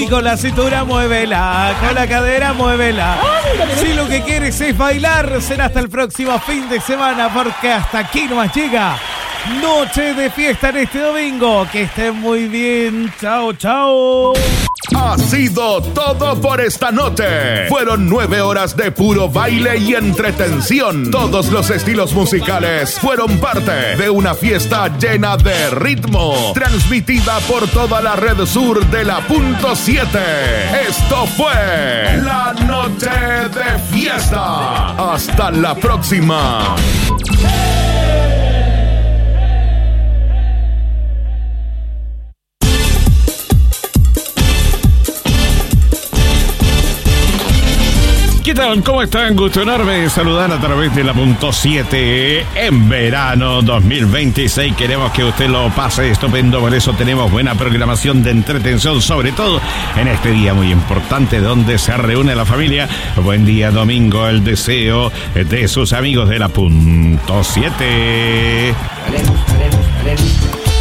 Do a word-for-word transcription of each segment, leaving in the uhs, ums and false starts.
Y con la cintura, muévela. Con la cadera, muévela. Si lo que quieres es bailar, será hasta el próximo fin de semana, porque hasta aquí nomás llega Noche de Fiesta en este domingo. Que estén muy bien. Chao, chao. Ha sido todo por esta noche. Fueron nueve horas de puro baile y entretención. Todos los estilos musicales fueron parte de una fiesta llena de ritmo, transmitida por toda la red sur de la punto siete. Esto fue la Noche de Fiesta. Hasta la próxima. ¿Qué tal? ¿Cómo están? Gusto enorme de saludar a través de la punto siete en verano dos mil veintiséis. Queremos que usted lo pase estupendo, por eso tenemos buena programación de entretención, sobre todo en este día muy importante donde se reúne la familia. Buen día domingo, el deseo de sus amigos de la punto siete. Haremos, haremos, haremos.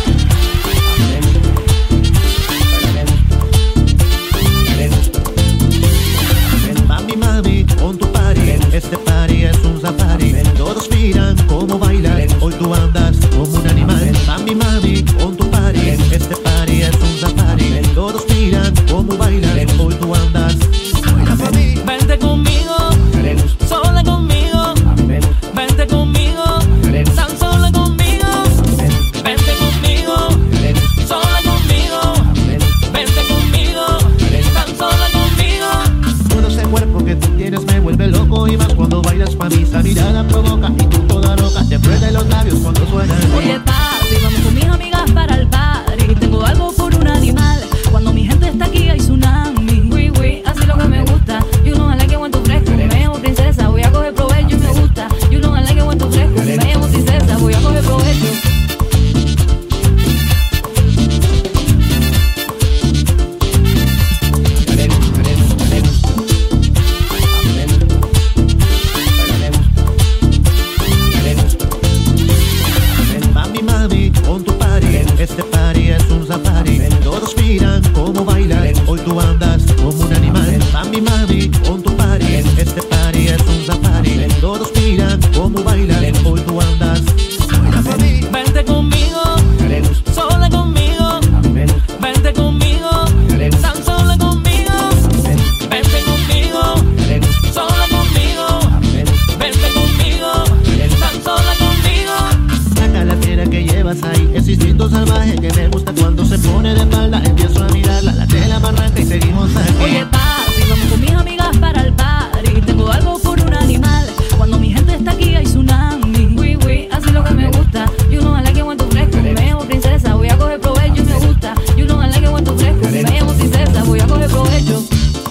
Con tu party, este party es un safari. Todos miran cómo bailan, hoy tú andas como un animal. Mami, mami, con tu party, este party es un safari. Todos miran cómo bailan, hoy tú andas. Vente conmigo, sola conmigo. Vente conmigo, tan sola conmigo. Vente conmigo, sola conmigo. Vente conmigo, tan sola conmigo. Todo ese cuerpo que tú tienes me vuelve loco, y más cuando bailas pa' mí, esa mirada provoca y tú toda loca te prende los labios cuando suena. Oye papi, vamos con mis amigas para el party. Tengo algo por un animal. Cuando mi gente está aquí hay tsunami. Uy, uy, así lo que me gusta. You know I like it when tú fresco. Me llamo princesa, voy a coger provecho y me gusta. You know I like it when tú fresco. Me llamo princesa, voy a coger provecho. Este party es un safari. Todos miran cómo bailan, hoy tú andas como un animal. Mami, mami, con tu party. Este party es un safari. Todos miran cómo bailan, hoy tú andas. Vente conmigo, sola conmigo. Vente conmigo, tan sola conmigo. Vente conmigo, sola conmigo. Vente conmigo, tan sola conmigo. Saca la fiera que llevas ahí, ese instinto salvaje que me gusta cuando se pone de espalda. Empiezo a mirarla, la tela más arranca y seguimos aquí. Oye papi, vamos con mis amigas para el party. Tengo algo por un animal. Cuando mi gente está aquí hay tsunami. Uy, uy, así lo que me gusta. You know I like it when tú fresco. Me llamo princesa, voy a coger provecho y me gusta. You know I like it when tú fresco. Me llamo princesa, voy a coger provecho.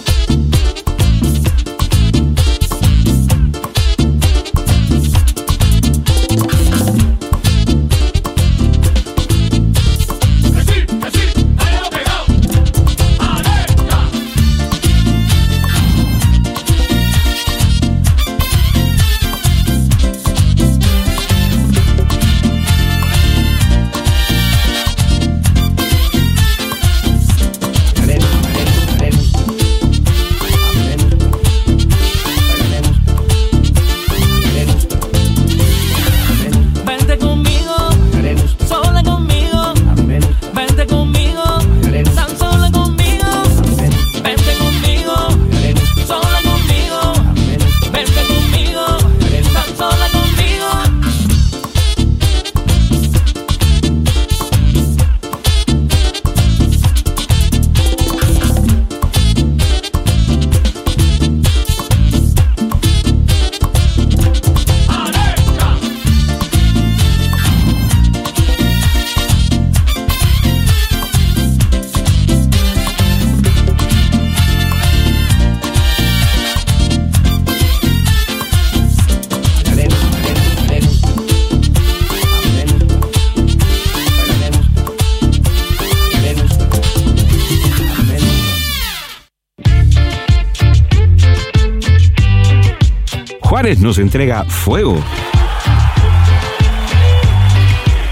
Juárez nos entrega fuego.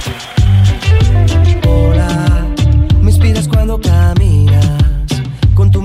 Hola, me inspiras cuando caminas con tu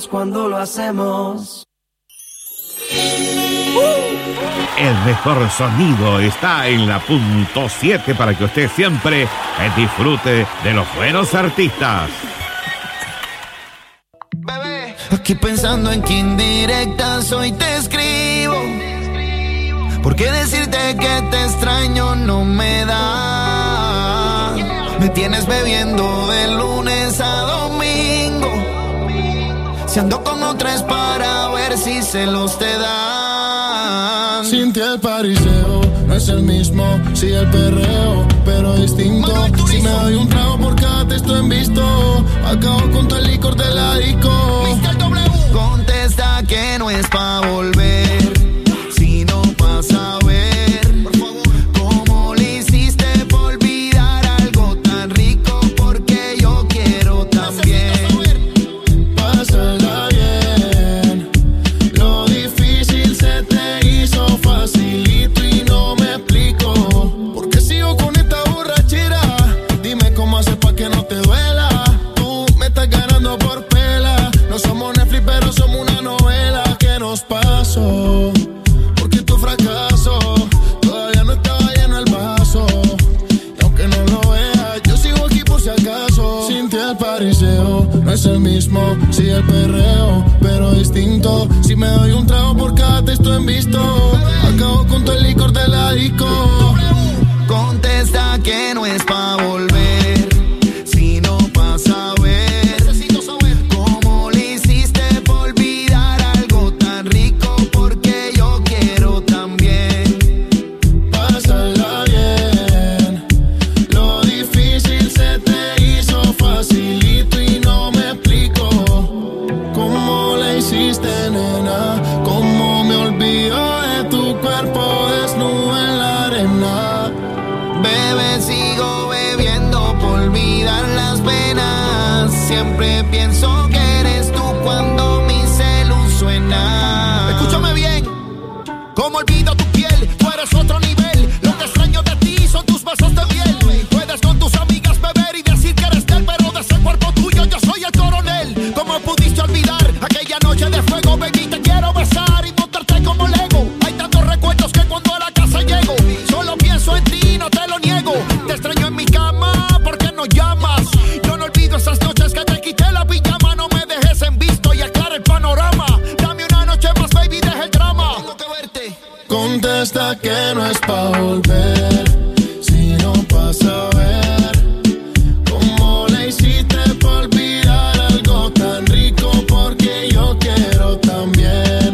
sentimos cuando lo hacemos. El mejor sonido está en la punto siete para que usted siempre disfrute de los buenos artistas. Bebé, aquí pensando en que indirectas hoy te escribo. ¿Por qué decirte que te extraño no me da? Me tienes bebiendo de lunes a domingo. Si ando con otras para ver si celos te dan. Sin ti el pariseo no es el mismo, sí el perreo, pero distinto. Si me doy un trago por cada texto en visto, acabo con todo el licor de la disco. mister W, contesta que no es pa' volver, sino pa' saber, por favor, cómo le hiciste por olvidar algo tan rico, porque yo quiero también. Pásala bien, lo difícil se te hizo facilito y no me explico. ¿Por qué sigo con esta borrachera? Dime cómo haces pa' que no te duela. Tú me estás ganando por pela. No somos Netflix pero somos una novela. ¿Qué nos pasó? Porque tu fracaso todavía no estaba lleno el vaso. Y aunque no lo veas, yo sigo aquí por si acaso. Sin ti el pariseo no es el mismo, sí el perreo, pero distinto. Si me doy un trago por cada texto en visto, acabo con todo el licor de la disco. Contesta que no es pa' volver, sino pa' saber. Necesito saber cómo le hiciste por olvidar algo tan rico, porque yo quiero también. Pásala bien, lo difícil se te hizo facilito y no me explico. ¿Cómo le hiciste, nena? ¿Cómo me olvido de tu cuerpo desnudo en la arena? Bebé, sigo bebiendo por olvidar las penas. Siempre pienso que eres tú cuando mi celu suena. Escúchame bien, ¿cómo olvido tu piel? Tú eres otro nivel. Lo que extraño de ti son tus besos de miel. Puedes con tus amigas beber y decir que eres de él, pero de ese cuerpo tuyo yo soy el coronel. ¿Cómo pudiste olvidar aquella noche de fuego? Baby, te quiero besar y montarte como Lego. Hay tantos recuerdos que cuando a la casa llego solo pienso en ti, no te lo niego. Te extraño en mi cama, ¿por qué no llamas? Yo no olvido esas noches que te quité la pijama. No me dejes en visto y aclara el panorama. Dame una noche más, baby, deja el drama. Tengo que verte. Contesta que no es pa' volver, sino pa' saber cómo le hiciste por olvidar algo tan rico, porque yo quiero también.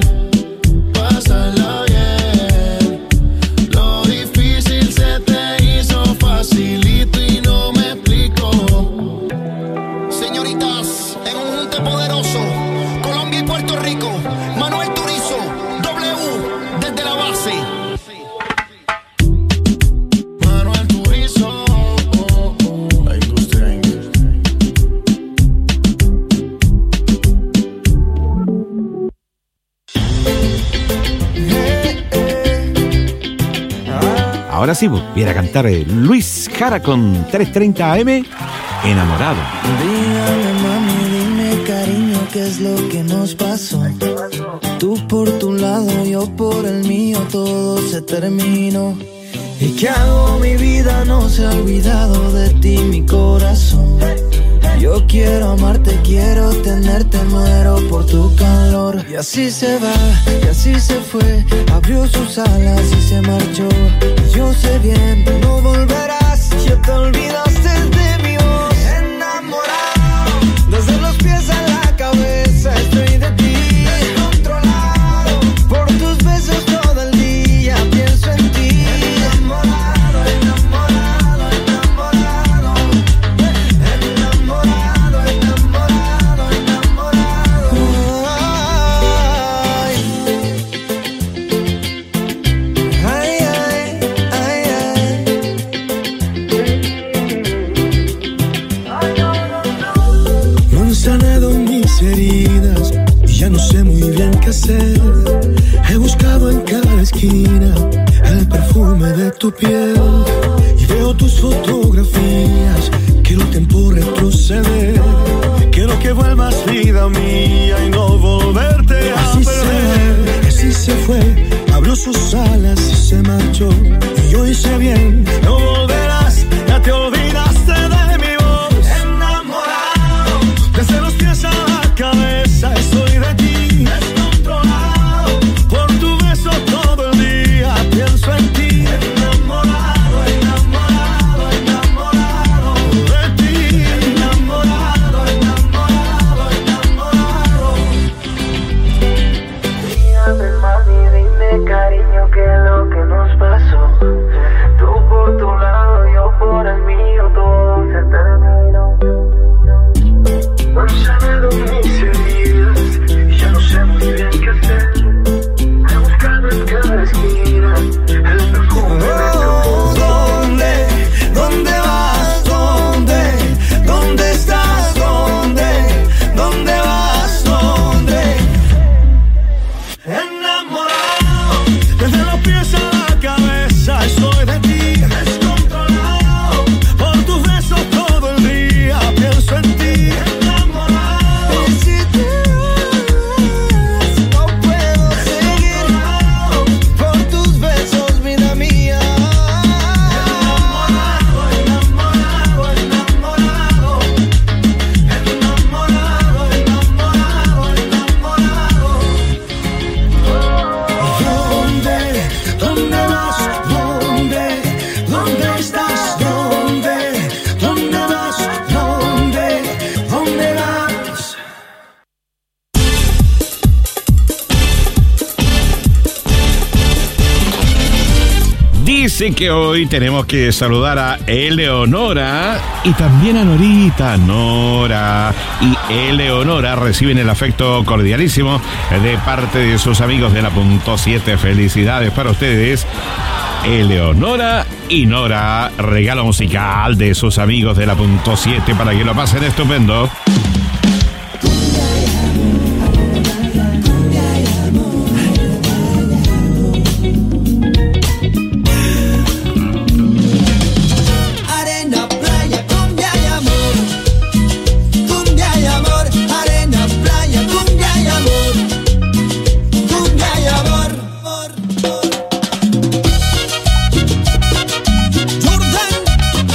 Pásala bien, lo difícil se te hizo facilito y no me explico. Señoritas, en un junte poderoso, Colombia y Puerto Rico, Manuel Turizo, W, desde la base. Manuel Turizo, oh, oh, la industria, industria. Ahora sí, viene a cantar eh, Luis Jara con trescientos treinta A M, Enamorado. Dígame, mami, dime, cariño, ¿qué es lo que nos pasó? Tú por tu lado, yo por el mío, todo se terminó. ¿Y qué hago? Mi vida no se ha olvidado de ti, mi corazón. Yo quiero amarte, quiero tenerte, muero por tu calor. Y así se va, y así se fue, abrió sus alas y se marchó. Yo sé bien, no volverás, ya te olvidaste de mi voz. Enamorado, desde los pies a la cabeza estoy de ti. Descontrolado, por tus besos todo el día pienso en ti. Enamorado, enamorado, enamorado. Enamorado, enamorado, enamorado. Ay, ay, ay, ay. No han sanado mis heridas y ya no sé muy bien qué hacer. He buscado en cada esquina el perfume de tu piel y veo tus fotografías. Quiero tiempo retroceder, quiero que vuelvas vida era mía y no volverte a Así perder. se, así se fue, abrió sus alas y se marchó. Y yo hice bien, No volverás, ya te olvidaste de mi voz. Enamorado, desde los pies a la cabeza estoy de ti. Descontrolado, por tu beso todo el día pienso en ti. Enamorado, enamorado, enamorado de ti. Enamorado, enamorado, enamorado. Dígame, mami, dime, cariño, qué es lo que nos pasó. Tú por tu lado, yo por el mío, todo se terminó. No han sanado mis heridas y ya no sé muy bien qué hacer. He buscado en cada esquina el perfume de tu ¿dónde? ¿Dónde vas? ¿Dónde? ¿Dónde estás? ¿Dónde? ¿Dónde vas? ¿Dónde? Enamorado, desde los pies a la cabeza estoy de ti. Descontrolado, por tus besos todo el día pienso en ti. Enamorado, Y si te vas, no puedo seguir por tus besos, vida mía. enamorado, enamorado, enamorado. Enamorado, enamorado, enamorado. ¿Dónde? ¿Dónde vas? ¿Dónde? ¿Dónde estás? ¿Dónde? ¿Dónde vas? ¿Dónde? ¿Dónde vas? Dice que hoy tenemos que saludar a Eleonora y también a Norita. Nora y Eleonora reciben el afecto cordialísimo de parte de sus amigos de la punto siete. Felicidades para ustedes, Eleonora y Nora. Regalo musical de sus amigos de la punto siete para que lo pasen estupendo. Arena, playa, cumbia y amor. Cumbia y amor. Arena, playa, cumbia y amor. Cumbia y amor. Jordan.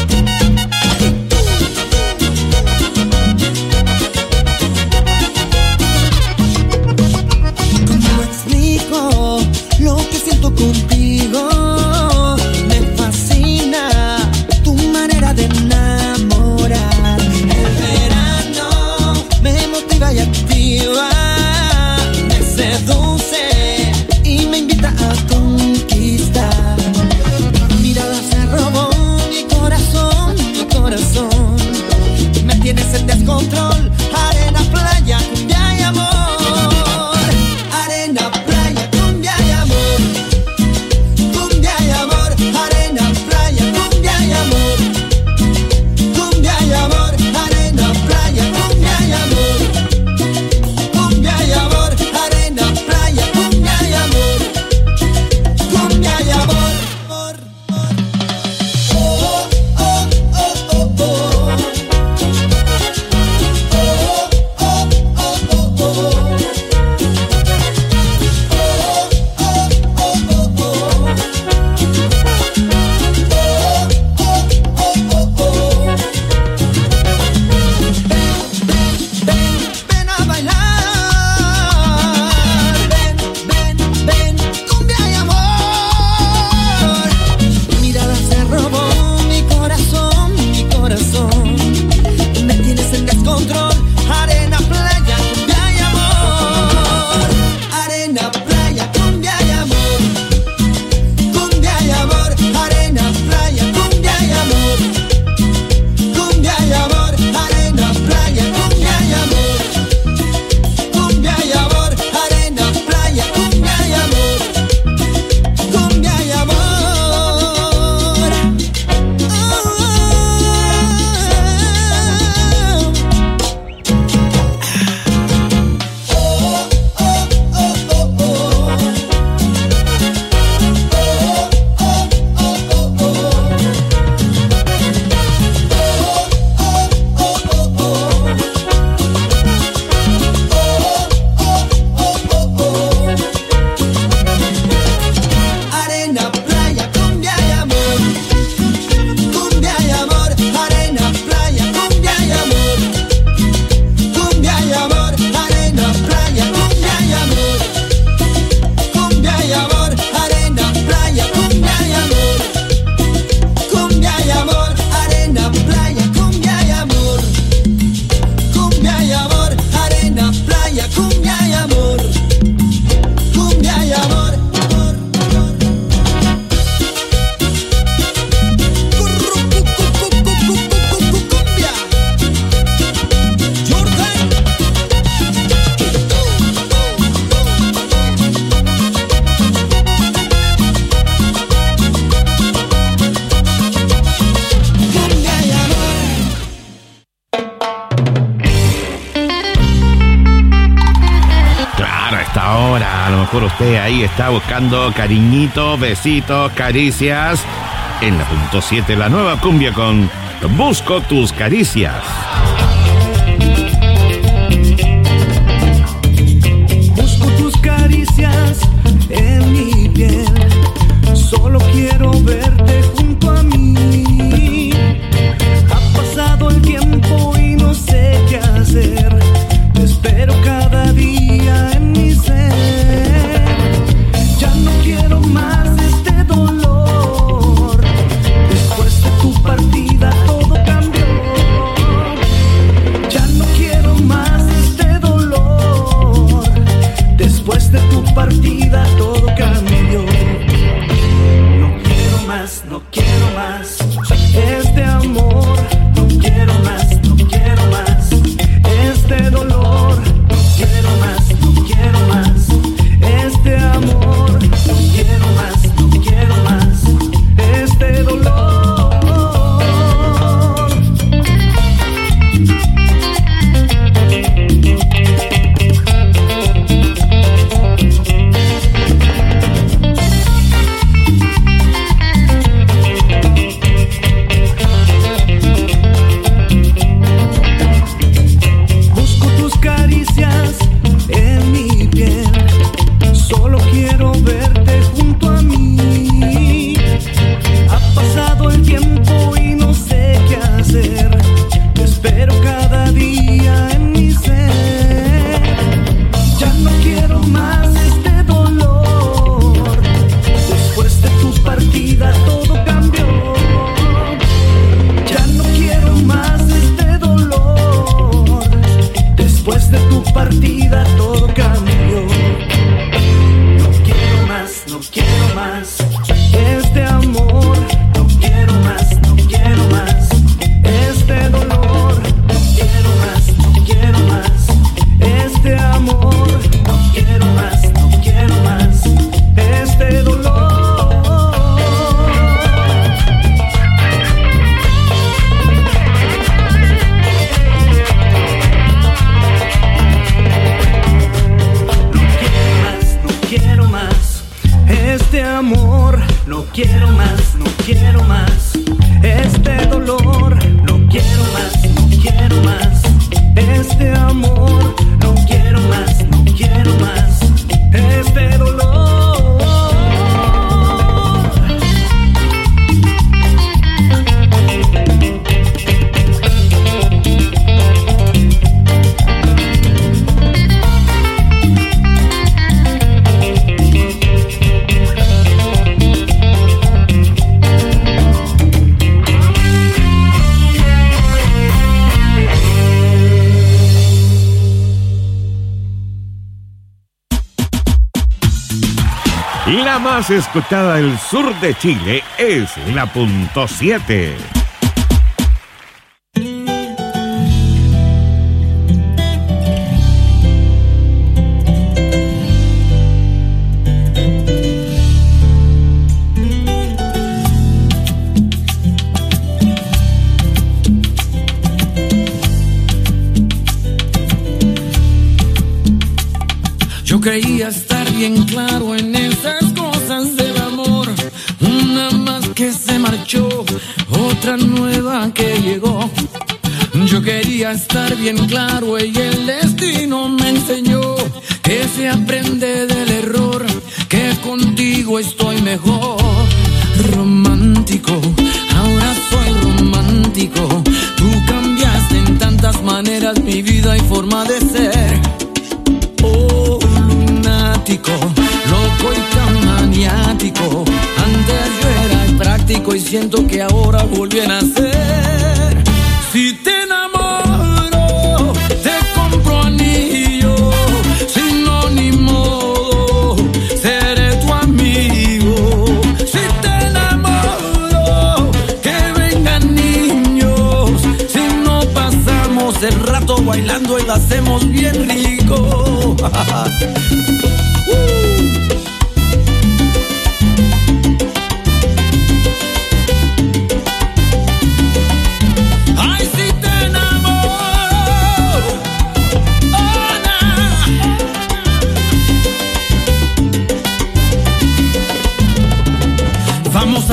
¿Cómo explico lo que siento contigo? Me fascina tu manera de enamorar. El verano me motiva y activa, me seduce y me invita a conquistar. Tu mirada se robó mi corazón, mi corazón. Me tienes en descontrol. Arena, playa, cumbia y amor. Arena, playa, cumbia y amor. mejor usted ahí está buscando cariñitos, besitos, caricias. En la punto siete, la nueva cumbia con Busco tus caricias. Busco tus caricias en mi piel. Solo quiero verte junto a mí. Ha pasado el tiempo y no sé qué hacer. Te espero cada día en mi ser. Ya no quiero más este dolor. Después de tu partida todo cambió. Ya no quiero más este dolor. Después de tu partida todo cambió. No quiero más, no quiero más este amor. No quiero más, no quiero más este dolor. No quiero más, no quiero más este amor. No quiero más, no quiero más este dolor. Busco tus caricias en mi piel. Solo quiero verte junto a mí. Ha pasado el tiempo y no sé qué hacer. Te espero cada día en mi ser. Ya no quiero más este dolor. Después de tu partida todo cambió. Ya no quiero más este dolor. Después de tu partida todo cambió. No quiero más, no quiero más este amor. No quiero más, no quiero más este dolor. No quiero más, no quiero más este amor. No quiero más, no quiero más este dolor. No quiero más este amor. No quiero más, no quiero más este dolor. No quiero más, no quiero más este amor. No quiero más, no quiero más este dolor. La más escuchada del sur de Chile es la punto siete. Yo creía estar bien claro en esas cosas del amor. Una más que se marchó, otra nueva que llegó. Yo quería estar bien claro y el destino me enseñó que se aprende del error, que contigo estoy mejor. Romántico, ahora soy romántico. Tú cambiaste en tantas maneras mi vida y forma de ser. Oh, lunático, loco y tan maniático. Antes yo era impráctico y siento que ahora volví a nacer. Si te enamoro, te compro anillo. Si no, ni modo, seré tu amigo. Si te enamoro, que vengan niños. Si no, pasamos el rato bailando y lo hacemos bien rico. uh.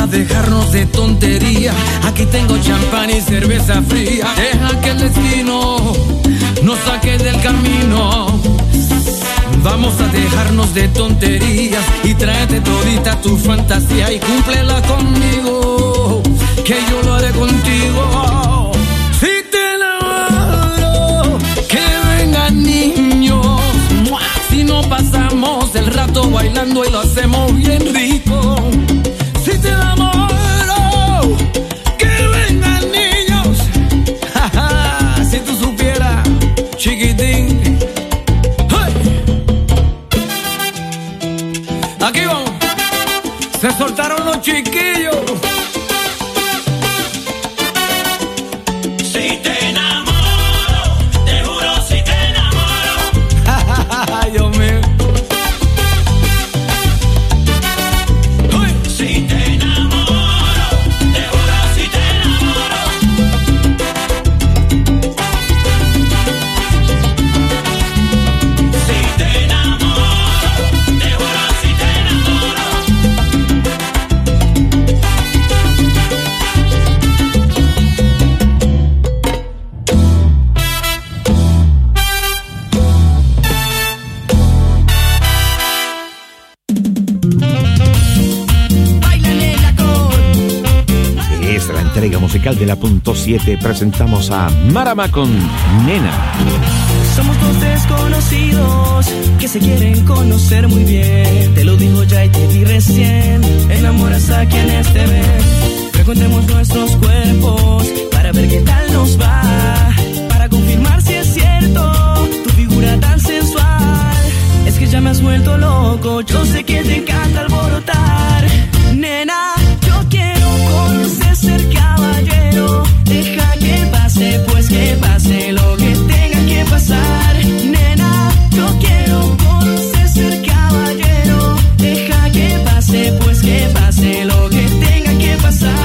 a dejarnos de tontería. Aquí tengo champán y cerveza fría. Deja que el destino nos saque del camino. Vamos a dejarnos de tonterías y tráete todita tu fantasía y cúmplela conmigo, que yo lo haré contigo. Si te enamoro, que vengan niños. Si no pasamos el rato bailando y lo hacemos bien rico. Si te enamoro, que vengan niños. Si tú supieras, chiquitín. Aquí vamos, se soltaron los chiquillos. Si te enamoro, te juro si te enamoro. Ay, Dios mío. Si te enamoro, te juro si te enamoro. Si te enamoro, te juro si te enamoro. Es la entrega musical de la punto siete. Presentamos a Marama con Nena. Somos dos desconocidos que se quieren conocer muy bien. Te lo digo ya y te vi recién. Enamoras a quienes te ven. Frecuentemos nuestros cuerpos para ver qué tal nos va. Para confirmar si es cierto tu figura tan sensual. Es que ya me has vuelto loco. Yo sé que te encanta alborotar. Nena, yo quiero conocer ser caballero. Deja que pase, pues que pase lo que tenga que pasar. Nena, yo quiero conocer ser caballero. Deja que pase, pues que pase lo que tenga que pasar.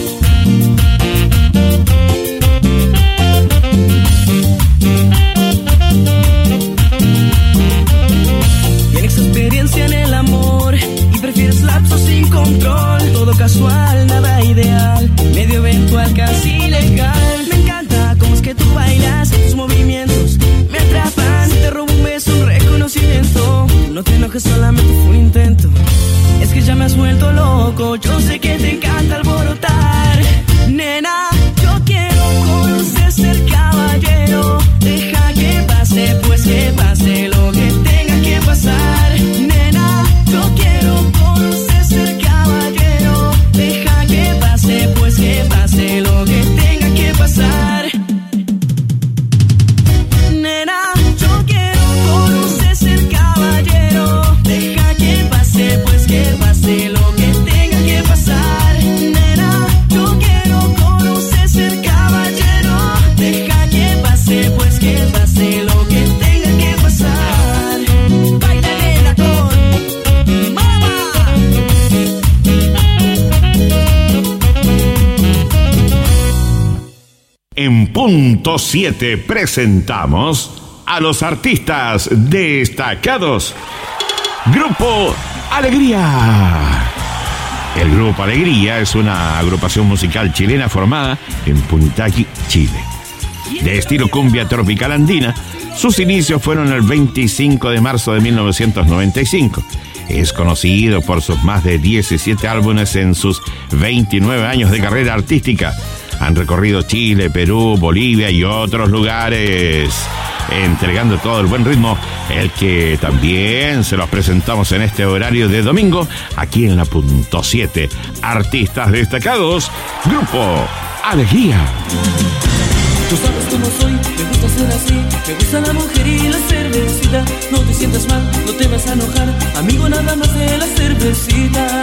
Tienes experiencia en el amor y prefieres lapsos sin control. Todo casual, nada ideal, medio eventual, casi legal. Me encanta cómo es que tú bailas, tus movimientos me atrapan. Te robo un beso, un reconocimiento. No te enojes, solamente fue un intento. Es que ya me has vuelto loco, yo sé que te encanta alborotar. Nena, yo quiero conocer ser caballero. Deja que pase, pues que pase lo que tenga que pasar. Nena, yo quiero conocer ser caballero. Deja que pase, pues que pase lo que tenga que pasar. Nena, yo quiero conocer ser caballero. Deja que pase, pues que pase lo que tenga que pasar. Nena, yo quiero conocer ser caballero. Deja que pase, pues que pase lo que tenga que pasar. Baila nena con Mama. En punto siete presentamos a los artistas destacados. Grupo Alegría. El Grupo Alegría es una agrupación musical chilena formada en Punitaqui, Chile. De estilo cumbia tropical andina, sus inicios fueron el veinticinco de marzo de mil novecientos noventa y cinco. Es conocido por sus más de diecisiete álbumes en sus veintinueve años de carrera artística. Han recorrido Chile, Perú, Bolivia y otros lugares, entregando todo el buen ritmo, el que también se los presentamos en este horario de domingo, aquí en la punto siete. Artistas destacados, Grupo Alegría. Tú sabes cómo soy, me gusta ser así. Me gusta la mujer y la cervecita. No te sientas mal, no te vas a enojar. Amigo, nada más de la cervecita.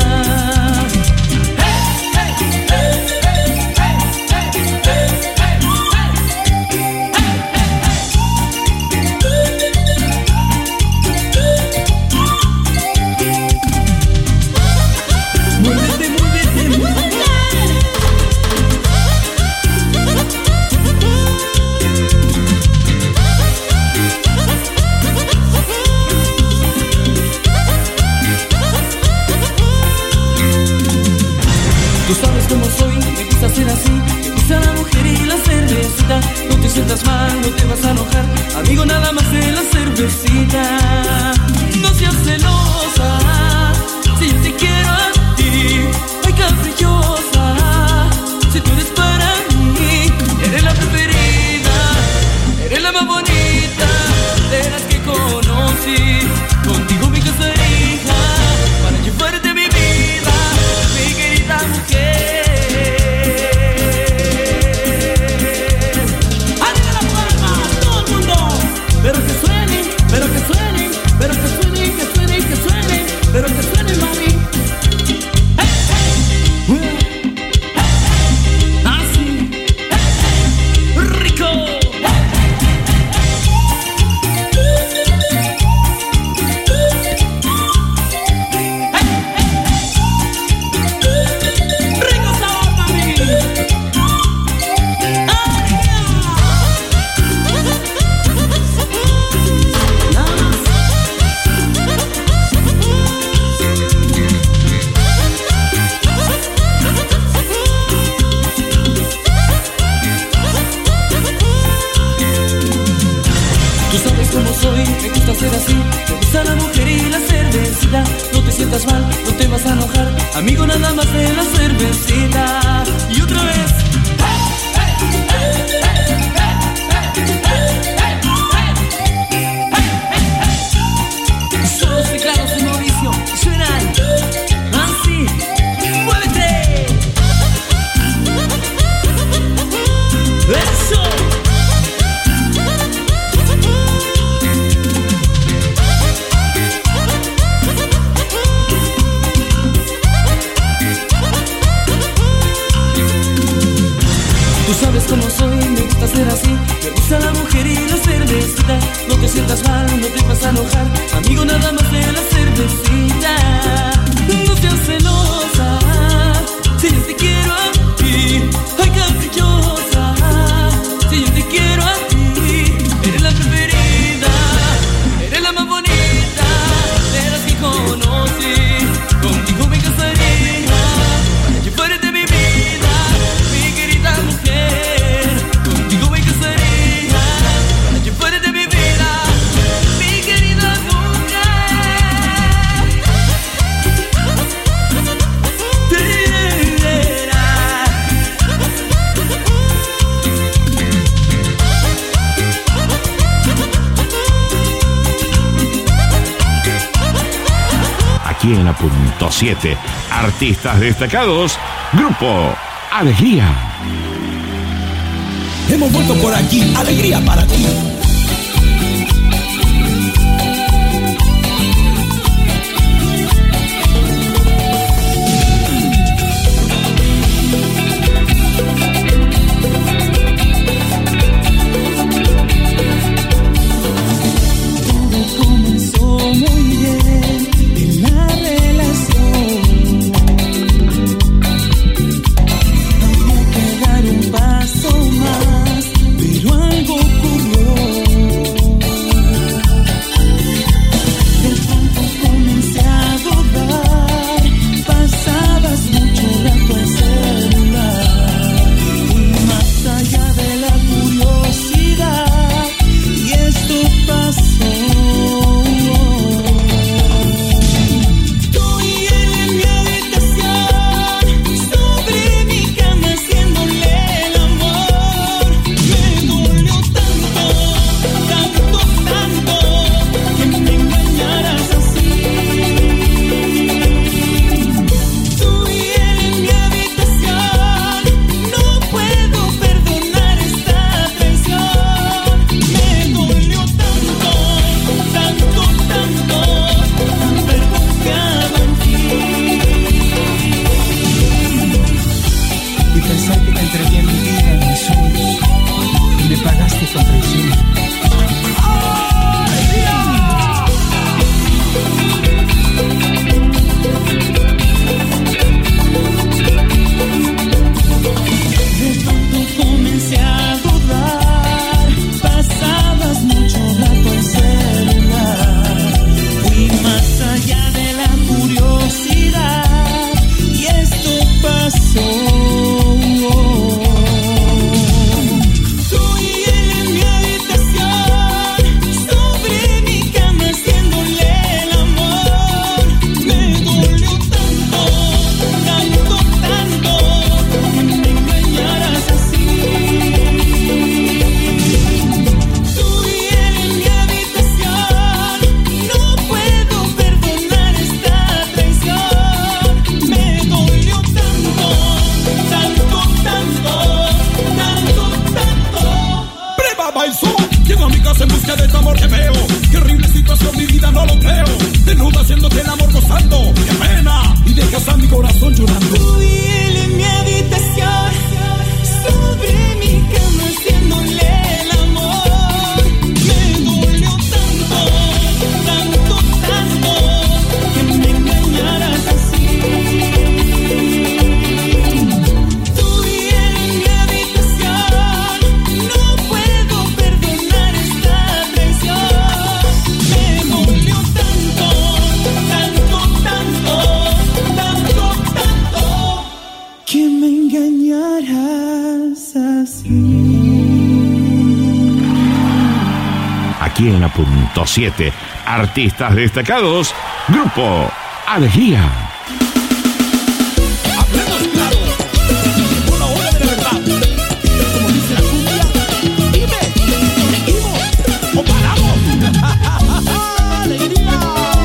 como soy, me gusta ser así. Me gusta la mujer y la cervecita. No te sientas mal, no te vas a enojar. Amigo, nada más de la cervecita. No seas celosa, si yo te quiero a ti. Ay, caprichosa, si tú eres para mí. Eres la preferida, eres la más bonita de las que conocí. Contigo me casaría para llevarte mi vida, mi querida mujer. ¡Arriba las palmas, todo el mundo! Pero que suene, pero que suene, pero que suene, que suene, que suene, pero que suene, mami. ¡Hey, hey! ¡Uh! ¡Hey, hey! ¡Así! ¡Hey, hey! ¡Rico! Me gusta ser así, me gusta la mujer y la cervecita. No te sientas mal, no te vas a enojar. Amigo, nada más de la cervecita. Y otra vez. Solo los teclados de Mauricio suenan así. ¡Muévete! ¡Eso! Tú sabes cómo soy, me gusta ser así. Me gusta la mujer y la cervecita. No te sientas mal, no te vas a enojar. Amigo, nada más de la cervecita. No seas celosa, si yo te quiero a ti. Ay, caprichosa, si yo te quiero a ti. Eres la preferida, eres la más bonita de las que conocí. Contigo me casaría para llevarte mi vida, mi querida mujer. Contigo me casaría para llevarte mi vida, mi querida mujer. Aquí en la punto siete, artistas destacados, Grupo Alegría. Hemos vuelto por aquí, alegría para ti. Todo comenzó muy bien en la relación. Había que dar un paso más, pero algo ocurrió. corazón llorando. Tú y él en mi habitación, sobre mi cama haciéndole el amor. Me dolió tanto, tanto, tanto, que me engañaras así. Tú y él en mi habitación, no puedo perdonar esta traición. Me dolió tanto, tanto, tanto, tanto, tanto, que me engañaras así. Aquí en la punto siete, artistas destacados, Grupo Alegría. Hablemos claro, llegó la hora de la verdad. Como dice la cumbia, dime, ¿seguimos o paramos? ¡Alegría!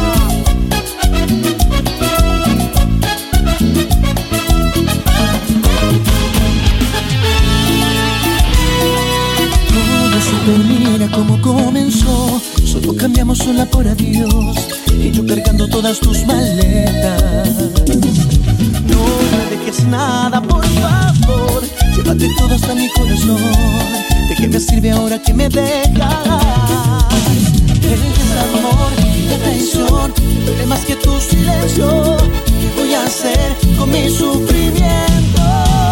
Todo se termina como comenzó. Solo cambiamos sola por adiós. Y yo cargando todas tus maletas. No me dejes nada, por favor. Llévate todo hasta mi corazón. ¿De qué me sirve ahora que me dejas? El desamor, la traición, me duele más que tu silencio. ¿Qué voy a hacer con mi sufrimiento?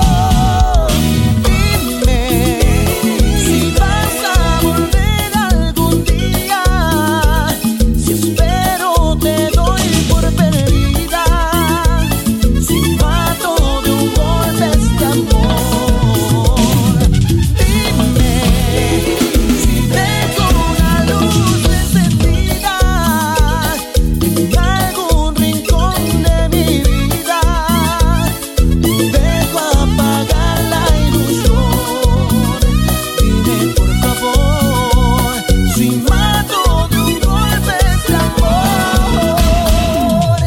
Dime si vas a volver algún día. Si espero te doy por perdida. Si mato de un golpe este amor. Dime si dejo una luz encendida en algún rincón de mi vida. Dejo apagar la ilusión. Dime por favor si mato de un golpe este amor.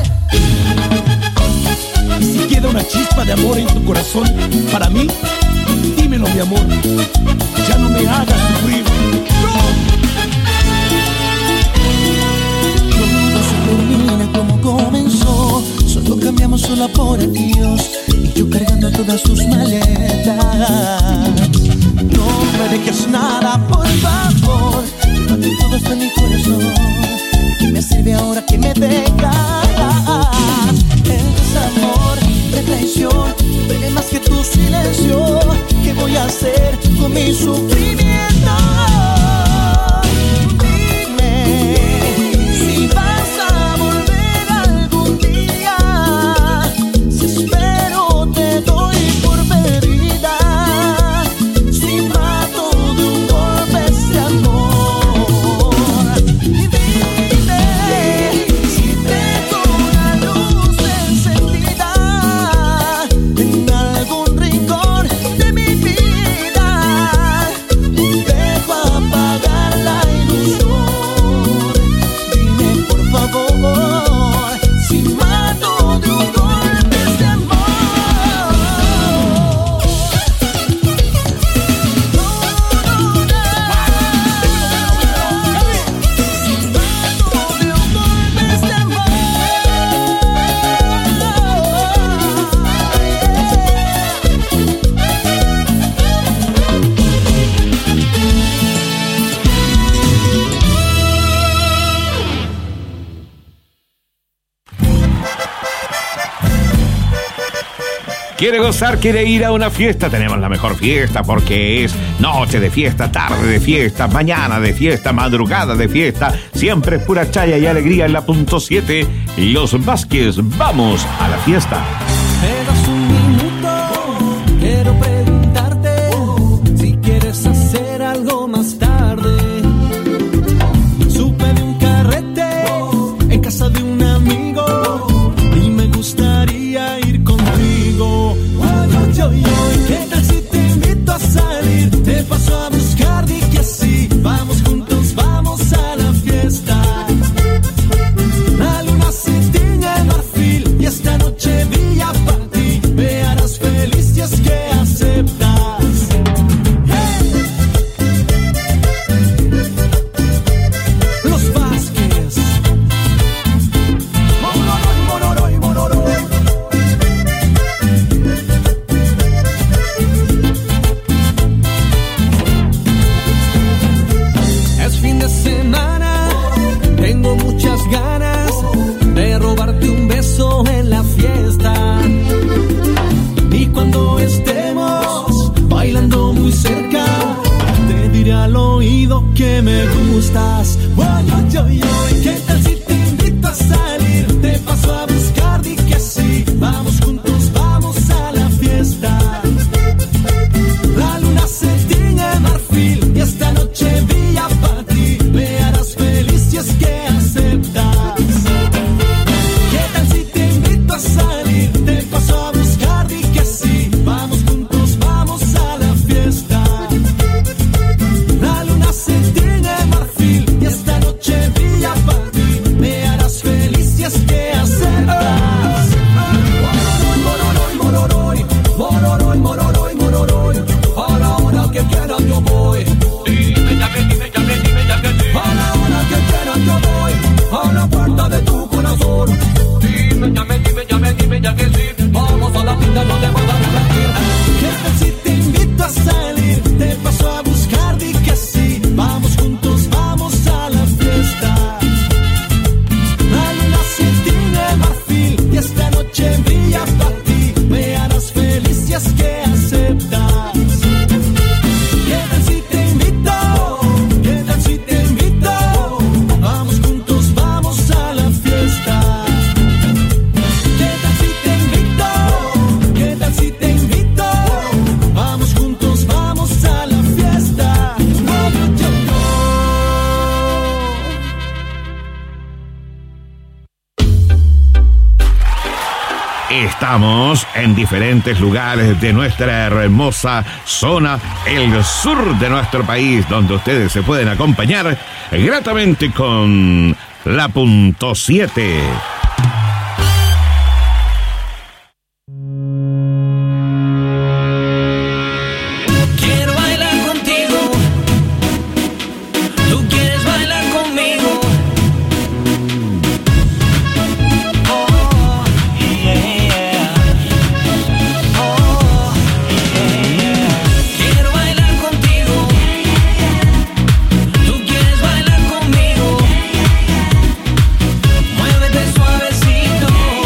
Y si queda una chispa de amor en tu corazón, para mí, dímelo, mi amor. Ya no me hagas sufrir. ¡No! Todo se termina como comenzó. Solo cambiamos sola por adiós. Y yo cargando todas tus maletas. No me dejes nada, por favor. Llévate todo hasta mi corazón. ¿Qué me sirve ahora que me dejas? El desamor, la traición, duele más que tu silencio. ¿Qué voy a hacer con mi sufrimiento? Dime si vas a volver algún día. Si espero te doy por perdida. Si mato de un golpe este amor. Dime si dejo una luz encendida en algún rincón de mi vida. Dejo apagar la ilusión. Dime por favor si mato de un golpe este amor. No, no, no. Si mato de un golpe este amor. ¿Quiere gozar? ¿Quiere ir a una fiesta? Tenemos la mejor fiesta porque es noche de fiesta, tarde de fiesta, mañana de fiesta, madrugada de fiesta. Siempre es pura chaya y alegría en la punto siete. Los Vázquez, vamos a la fiesta. ¿Me das un minuto? Quiero preguntarte si quieres hacer algo más tarde. Supe de un carrete en casa de un amigo y me gustaría ir contigo. Ay, ay, ay, ay, ¿qué tal si te invito a salir? Te paso a buscar, di que sí. Vamos juntos, vamos a la fiesta. La luna se tiñe en marfil y esta noche brilla Estamos en diferentes lugares de nuestra hermosa zona, el sur de nuestro país, donde ustedes se pueden acompañar gratamente con la punto siete. Quiero bailar contigo, tú quieres bailar conmigo. Oh, yeah. Oh, yeah. Quiero bailar contigo, tú quieres bailar conmigo. Muévete suavecito,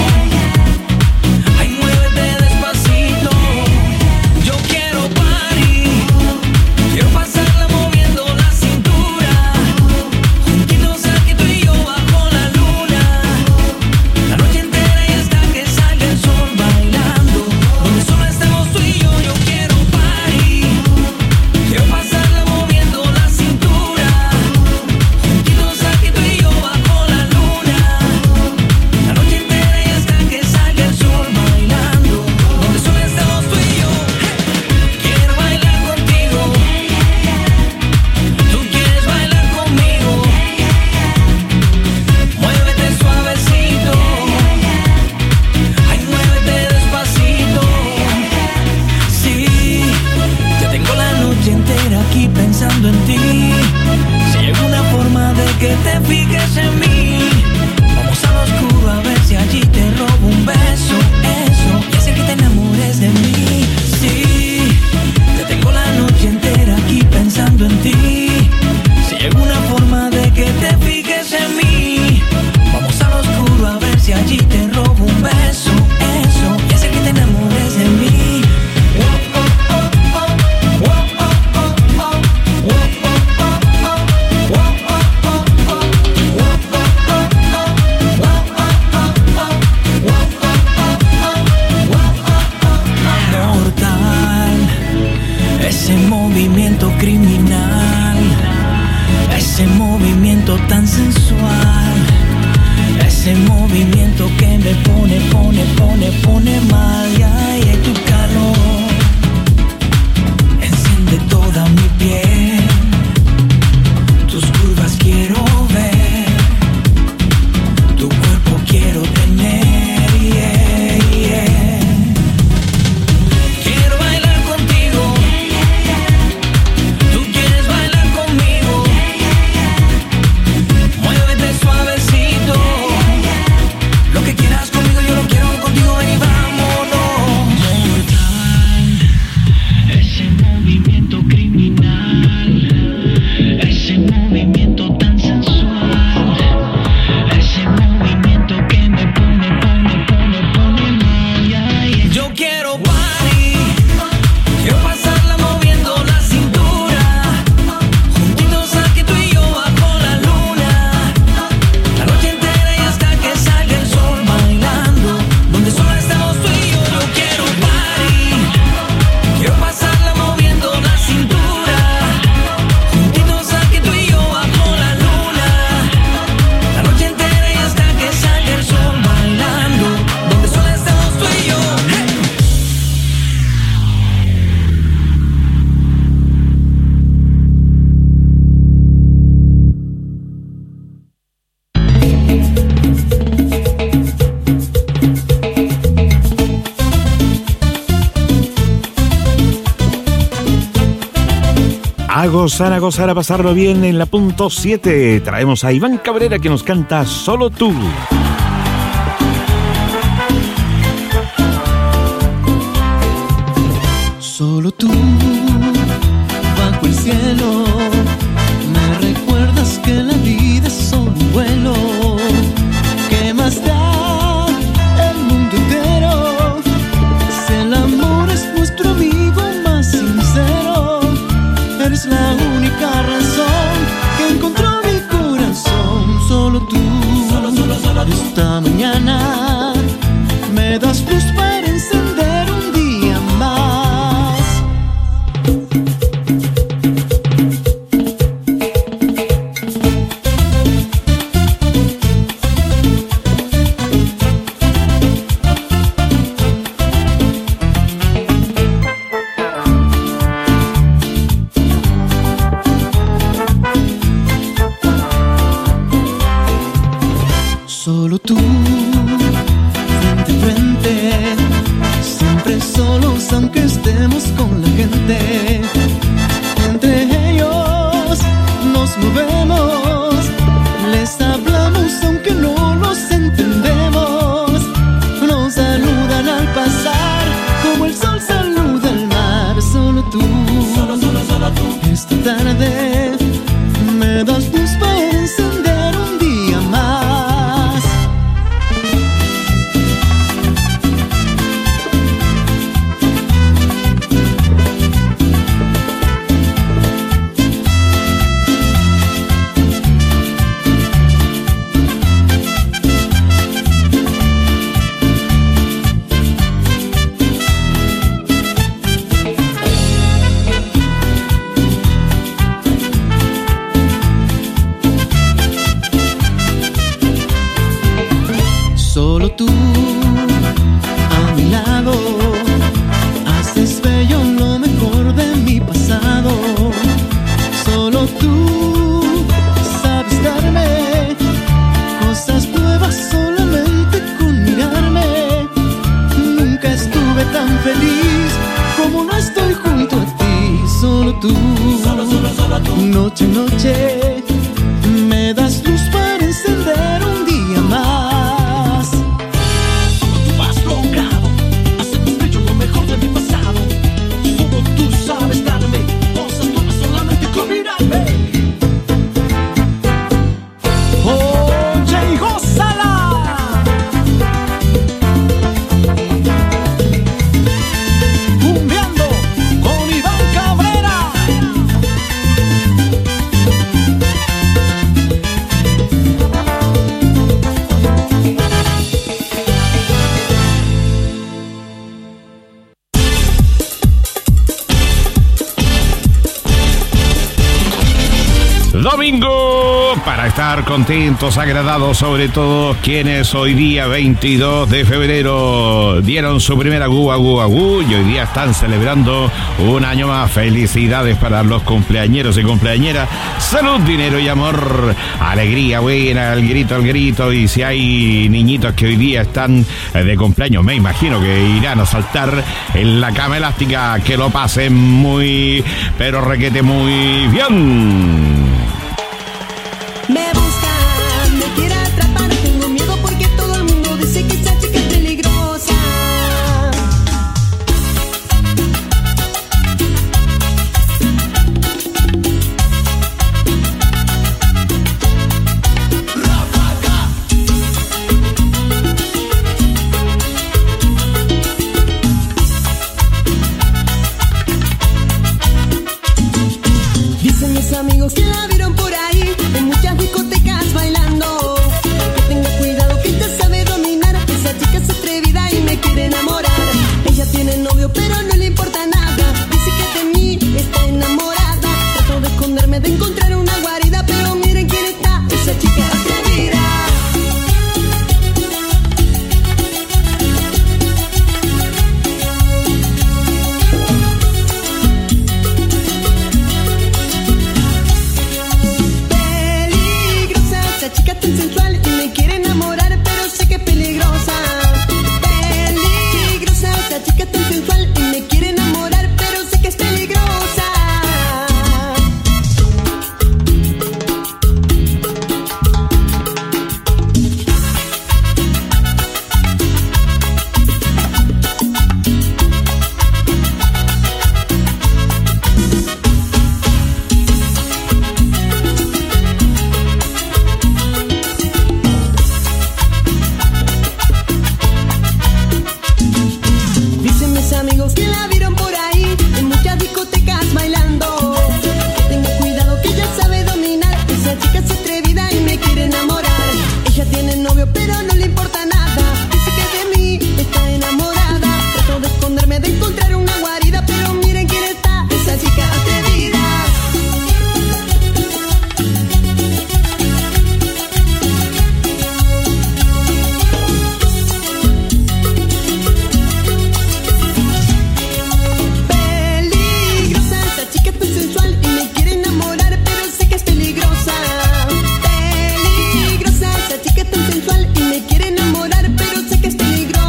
ay, muévete despacito. Yo quiero party, quiero pasarla moviendo la cintura. Juntitos aquí tú y yo bajo la luna, la noche entera y hasta que salga el sol bailando. Donde solo estemos tú y yo, yo quiero party, quiero pasarla moviendo la cintura. Juntitos aquí tú y yo bajo la luna, la noche entera y hasta que salga el sol bailando. Donde solo estemos tú y yo. Quiero bailar contigo, tú quieres bailar conmigo. Muévete suavecito, ay, muévete despacito. Sí, ya tengo la noche entera aquí pensando en ti. Si hay alguna forma de que te fijes en mí, vamos al oscuro a ver si allí te robo un beso. Eso, y hacer que te enamores de mí. Sí, ya tengo la noche entera aquí pensando en ti. Si hay alguna forma de que te fijes en mí, vamos al oscuro a ver si allí te robo un beso. Eso, y hacer que te enamores de mí. Mortal, ese movimiento criminal, ese movimiento tan sensual, ese movimiento que me pone, pone, pone, pone mal. Y ay, tu calor enciende toda mi piel, tus curvas quiero ver, tu cuerpo quiero tener, yeah, yeah. Quiero bailar contigo, tú quieres bailar conmigo. Muévete suavecito, lo que quieras conmigo yo lo quiero contigo, ven y vámonos. Mortal, ese movimiento criminal, ese movimiento tan sensual, ese movimiento que me pone, pone, pone, pone mal. Yeah, yeah. Yo quiero party, quiero pasarla moviendo la cintura. Juntitos aquí tú y yo bajo la luna, la noche entera y hasta que salga el sol bailando. Donde solo estamos tú y yo, yo quiero party, quiero pasarla moviendo la cintura. Juntitos aquí tú y yo bajo la luna, la noche entera y hasta que salga el sol bailando. Donde solo estamos tú y yo. A gozar, a gozar, a pasarlo bien en la punto siete. Traemos a Iván Cabrera que nos canta Solo Tú. Solo tú, bajo el cielo, me recuerdas que la vida es solo un vuelo. ¿Qué más da el mundo entero si el amor es nuestro amigo más sincero? Eres la única razón que encontró mi corazón. Solo tú, solo, solo, solo tú. Esta mañana me das luz para encender un día más. nunca estuve tan feliz como no estoy junto a ti. Solo tú, solo, solo, solo tú. Noche a noche me das luz para encender un día más. Solo tú has logrado hacer un brillo lo mejor de mi pasado. Solo tú sabes darme cosas nuevas solamente con mirarme. Oye y gózala. Cumbiando con Iván Cabrera. Domingo, para estar contentos, agradados, sobre todo quienes hoy día veintidós de febrero dieron su primera gu a gu a gu y hoy día están celebrando un año más. Felicidades para los cumpleañeros y cumpleañeras. Salud, dinero y amor, alegría buena, al grito, al grito. Y si hay niñitos que hoy día están de cumpleaños, me imagino que irán a saltar en la cama elástica. Que lo pasen muy, pero requete muy bien. Me busca, me quiere atrapar, tengo miedo porque todo el mundo dice que esa chica es peligrosa. Dicen mis amigos que la vieron por ahí en muchas discotecas bailando. Que tenga cuidado que ella sabe dominar. Esa chica es atrevida y me quiere enamorar. Ella tiene novio pero no le importa nada. Dice que de mí está enamorada. Trato de esconderme, de encontrar una guarida, pero miren quién está, esa chica atrevida. Peligrosa, esa chica tan sensual y me quiere enamorar, pero sé que es peligrosa. Peligrosa, esa chica tan sensual y me quiere enamorar, pero sé que es peligrosa. Dicen mis amigos que la vieron por ahí en muchas discotecas bailando. Que tenga cuidado que ella sabe dominar. Esa chica es atrevida y me quiere enamorar. Ella tiene novio pero no le importa nada. Dice que de mí está enamorada. Trato de esconderme, de encontrar una guarida, pero miren quién está, esa chica atrevida. Peligrosa, esa chica tan sensual y me quiere enamorar, pero sé que es peligrosa. Peligrosa, esa chica tan sensual y me quiere enamorar, pero sé que es peligrosa.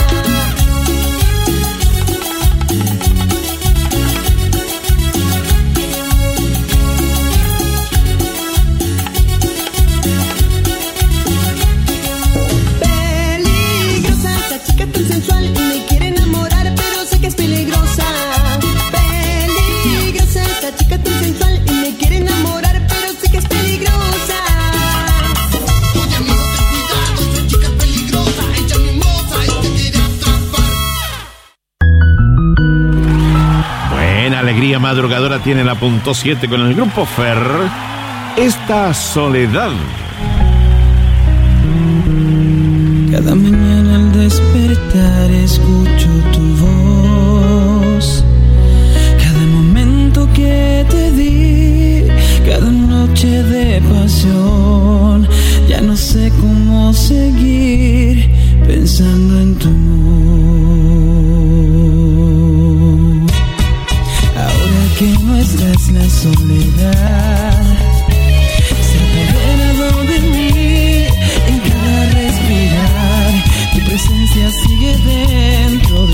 Peligrosa, esa chica tan sensual y me quiere enamorar, pero sé que es peligrosa. Peligrosa, esa chica tan sensual y me quiere enamorar, pero sé que es peligrosa. Oye, amigo, ten cuidado, esa chica es peligrosa, ella es mimosa y te quiere atrapar. Buena alegría madrugadora tiene la punto siete con el grupo Fer. Esta soledad. Cada mañana al despertar escucho tu voz. Cada momento que te di, cada noche de pasión. Ya no sé cómo seguir pensando en tu amor. Ahora que no estás, la soledad se ha apoderado de mí. En cada respirar tu presencia sigue dentro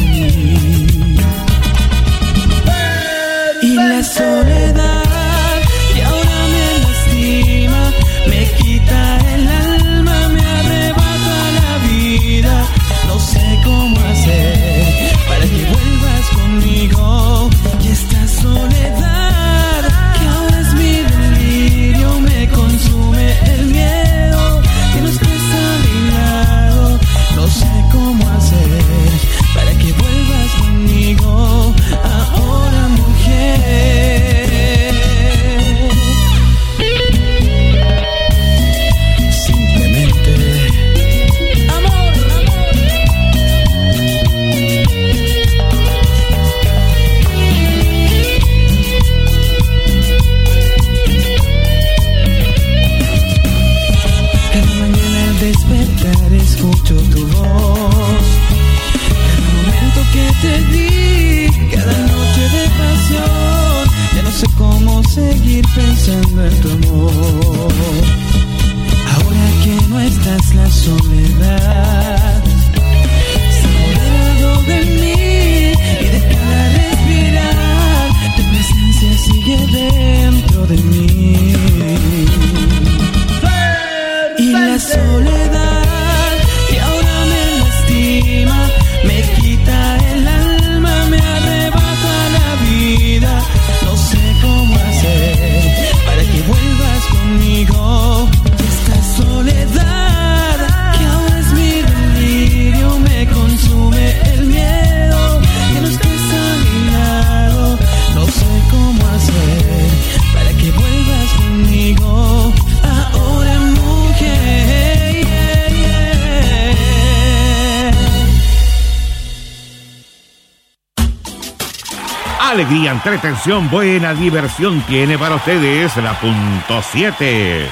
te di cada noche de pasión. Ya no sé cómo seguir pensando en tu amor. Ahora que no estás, la soledad se ha apoderado de mí y de cada respirar tu presencia sigue dentro de mí. Y la soledad que ahora me lastima, me quita el alma, me arrebata la vida. No sé cómo hacer para que vuelvas conmigo. Esta soledad que ahora es mi delirio, me consume el miedo que no estés a mi lado. No sé cómo hacer para que vuelvas conmigo. Ahora mujer, yeah, yeah. Alegría, entretención, buena diversión tiene para ustedes la punto siete.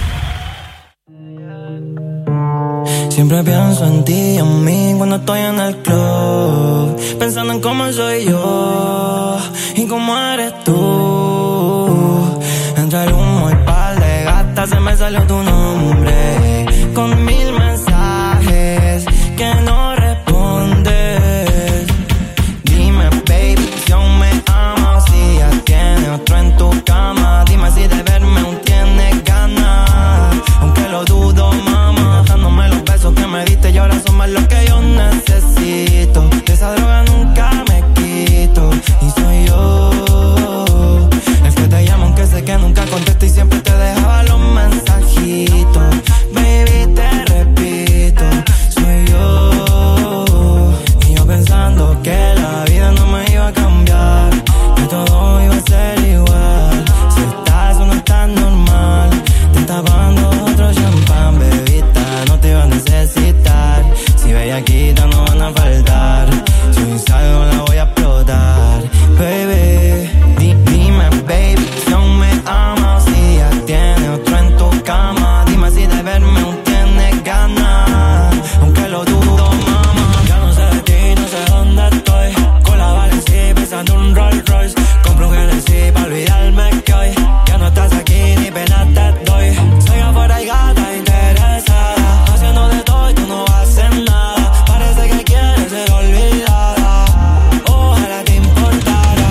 Siempre pienso en ti y en mí cuando estoy en el club, pensando en cómo soy yo y cómo eres tú. Entre el humo y par de gatas se me salió tu nombre, con mil mensajes que no respondes. Dime, baby, si aún me amas, si ya tienes otro en tu cama. Dime si de verme aún tienes ganas, aunque lo dudo, mamá. Dándome los besos que me diste y ahora son más lo que yo necesito. De esa droga nunca me quito y soy yo el que te llama aunque sé que nunca contesto y siempre te dejaba los mensajitos. Baby, te repito, soy yo. Y yo pensando que la vida no me iba a cambiar, que todo iba a ser igual. Si estás o no estás normal, te tapando otro champán, bebita, no te iba a necesitar. Si bellaquita no van a faltar, si hoy salgo la voy a explotar. Baby, di, dime, baby, si aún me amas, si ya tienes otro en tu cama. Dime si de verme aún tienes ganas, aunque lo dudo, mamá. Ya no sé de ti, no sé dónde estoy, con la Valencia pensando un Rolls Royce. Compro un Genesis para olvidarme que hoy ya no estás aquí, ni pena te doy. Soy afuera y gata interesada, haciendo de todo y tú no haces nada. Parece que quieres ser olvidada, ojalá te importara.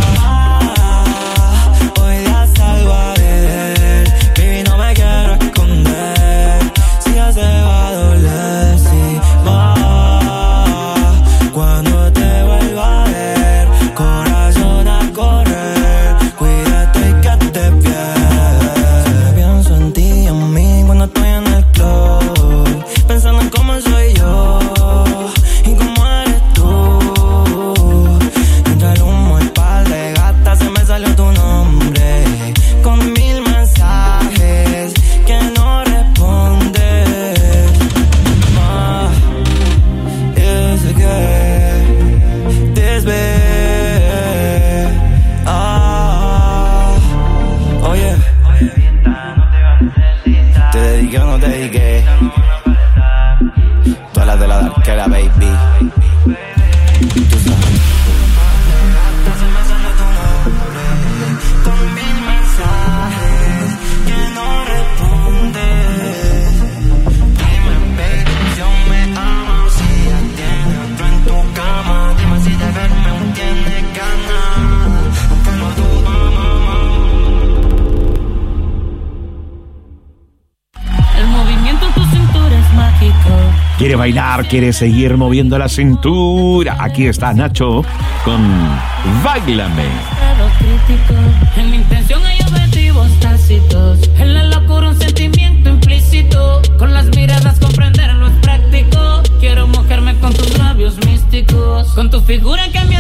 Hoy día salgo a beber, baby, no me quiero esconder. Si ya se va a doler, si va. Cuando te vuelva a ver, corazón a correr, cuídate y que te pierdas. Siempre pienso en ti y en mí cuando estoy en el club, pensando en cómo soy yo y cómo eres tú. Entre el humo y par de gatas se me salió tu nombre, con mil mensajes que no respondes. Ma, dice que desve. Ah, oye, te dediqué o no te dediqué, tú eres de la darkera, baby. Tú sabes. Se me salió tu nombre, con mil mensajes que no respondes. Dime, baby, si aún me amas, si ya tienes otro en tu cama. Dime si de verme aún tienes ganas, aunque lo dudo, mamá. El movimiento en tu cintura es mágico. ¿Quiere bailar? ¿Quiere seguir moviendo la cintura? Aquí está Nacho con Báilame. Estado crítico. En mi intención hay objetivos tácitos. En la locura un sentimiento implícito. Con las miradas comprenderlo es práctico. Quiero mojarme con tus labios místicos, con tu figura que me